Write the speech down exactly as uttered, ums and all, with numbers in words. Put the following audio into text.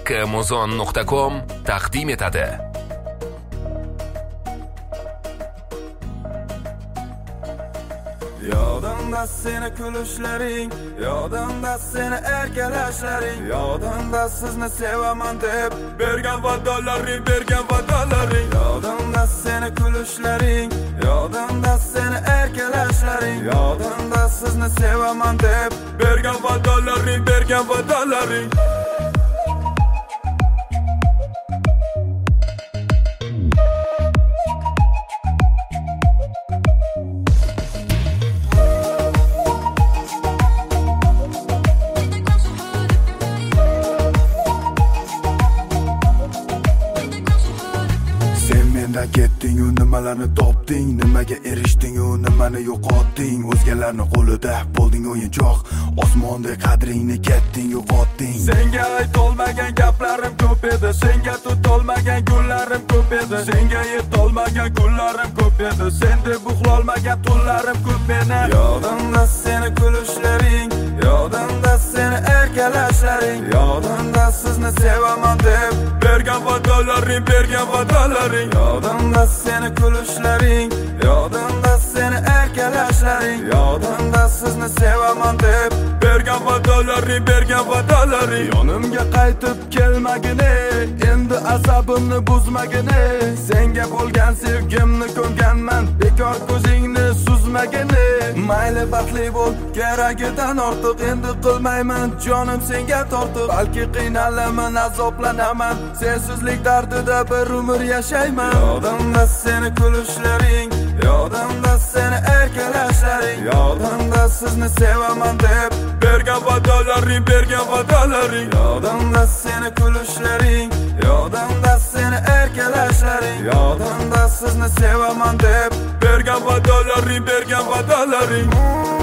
Kamozon nuqta com taqdim etadi. Yodimda seni kulishlaring, yodimda seni erkalashlaring, yodimda sizni sevaman deb bergan va'dalaring, bergan va'dalaring. Yodimda seni kulishlaring, yodimda seni erkalashlaring, yodimda sizni sevaman deb bergan va'dalaring, bergan va'dalaring. Menda ketding-u nimalarni topding, nimaga erishding-u nimani yo'qotding, o'zgalarning qo'lida bo'lding o'yinchoq, osmonda qadringni ketding yo'qotding. Senga aytolmagan gaplarim ko'p edi, senga tutolmagan kunlarim ko'p edi, senga yetolmagan kunlarim ko'p edi, senda buxlolmagan tunlarim ko'p meni. Yodimda seni kulishlaring, yodimda seni erkalashlaring, yodimda sizni sevaman deb bergan va'dalaring, bergan va'dalaring. Yodimda seni kulishlaring, yodimda seni erkalashlaring, yodimda sizni sevaman deb bergan va'dalaring, bergan va'dalaring. Yonimga qaytib kelmagini, endi asabimni buzmagini, senga bo'lgan sevgimni ko'nganman, bekor ko'zingni suzmagini. Mayli baxtli bo'l, keragidan ortiq endi qilmayman, jonim senga tortiq. Balki qiynalaman, azoblanaman, sensizlik dardida bir umr yashayman. Yodimda seni kulishlaring, yodimda seni erkalashlaring, yodimda sizni sevaman deb bergan va'dalaring, bergan va'dalaring. Yodimda seni kulishlaring, yodimda seni erkalashlaring, yodimda sizni sevaman deb bergan va'dalaring, bergan va'dalaring.